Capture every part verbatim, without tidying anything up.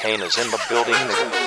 Kane is in the building.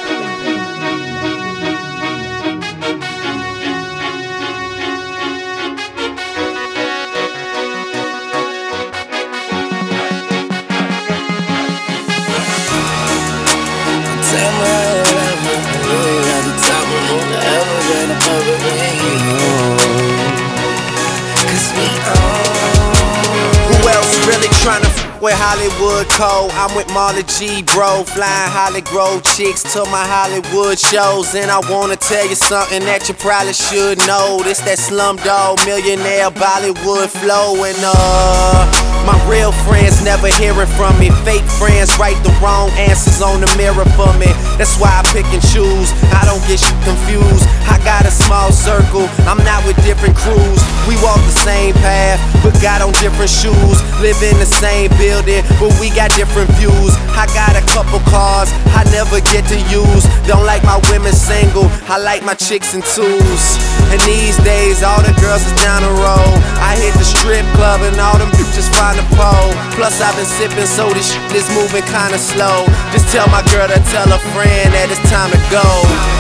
Who else really tryna f with Hollywood Cole? I'm with Marley G, bro, flying Holly Grove chicks to my Hollywood shows. And I wanna tell you something that you probably should know. This that Slumdog Millionaire Bollywood flow. And uh, my real friends never hearing from me. Fake friends write the wrong answers on the mirror for me. That's why I pick and choose, I don't get shit confused. I got a small circle, I'm not with different crews. We walk the same path, but got on different shoes. Live in the same building, but we got different views. I got a couple cars I never get to use. Don't like my women single, I like my chicks in twos. And these days, all the girls is down the road. I hit the strip club and all them bitches find a pole. Plus I've been sipping, so this shit is moving kinda slow. Just tell my girl to tell a friend that it's time to go.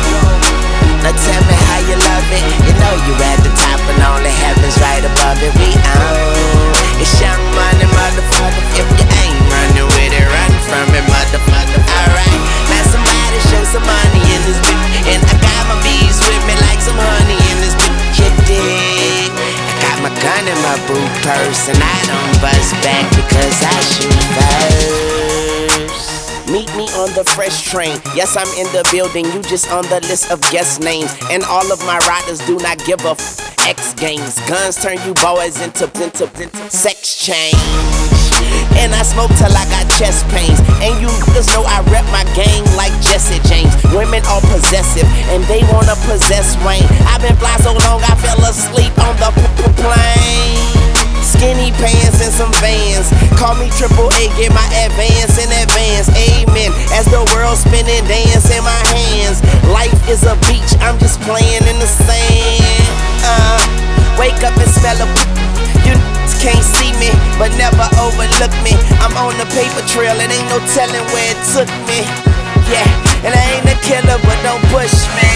Now tell me how you love it. You know you at the top and only heaven's right above it. We own it's Young Money, motherfucker. If you ain't running with it, run from it, motherfucker. Alright, now somebody show some money in this bitch. And I got my bees with me like some honey in this bitch. You dig? I got my gun in my boot purse and I don't bust back because I shoot first. Meet me on the fresh train. Yes, I'm in the building, you just on the list of guest names. And all of my riders do not give a f X games. Guns turn you boys into, into, into sex change. And I smoke till I got chest pains. And you niggas know I rep my gang like Jesse James. Women are possessive and they wanna possess Wayne. I've been fly so long I fell asleep on the plane. Skinny pants and some Vans. Call me Triple A, get my advance in advance. Amen. As the world spinning, dance in my hands. Life is a beach, I'm just playing in the sand. Uh, wake up and smell a. You can't see me, but never overlook me. I'm on the paper trail, it ain't no telling where it took me. Yeah, and I ain't a killer, but don't push me.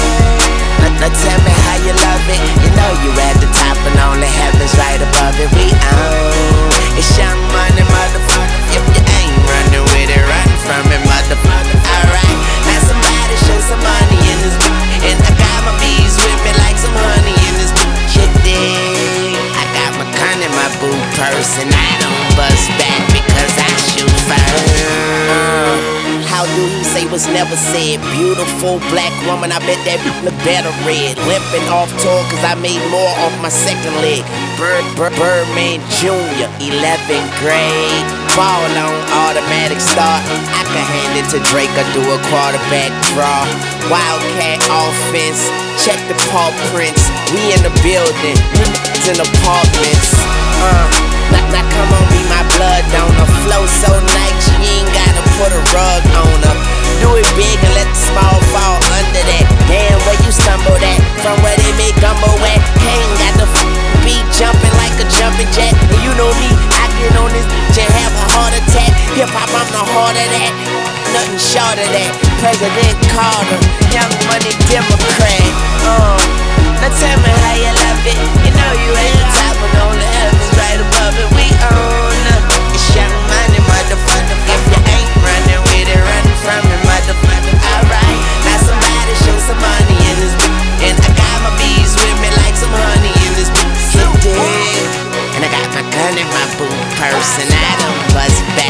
Now tell me how you love it. You know you at the top and only heaven's right above it. We own it's Young Money, motherfucker. If you ain't running with it, run from it, motherfucker. Alright, now somebody show some money in this bitch. And I got my bees with me like some honey in this bitch. You dig? I got my gun in my boot purse and I don't bust back because I shoot first. uh, How do he say what's never said? Beautiful black woman, I bet that look better red. Limping off tour cause I made more off my second leg. Bird, Bird, Birdman Junior, eleventh grade. Ball on automatic start. I can hand it to Drake or do a quarterback draw. Wildcat offense, check the paw prints. We in the building, in apartments. Uh, now, now come on, be my blood donor. Flow so nice, you ain't gotta put a rug on her. Do it big and let the small fall under that. Damn, where you stumbled at? From where they make gumbo at? Ain't got the f beat jumping like a jumping jack. And you know me, I get on this bitch and have a heart attack. Hip hop, I'm the heart of that. Nothing short of that. President Carter, Young Money Democrat. Uh, now tell me how you love it. You know you at the top and only heaven's right above it. We own it's Young Money, motherfucker. If you ain't running with it, run from it, motherfucker. Alright, now somebody show some money in this bitch. And I got my bees with me like some honey in this bitch. You dig? And I got my gun in my boot purse and I don't bust back.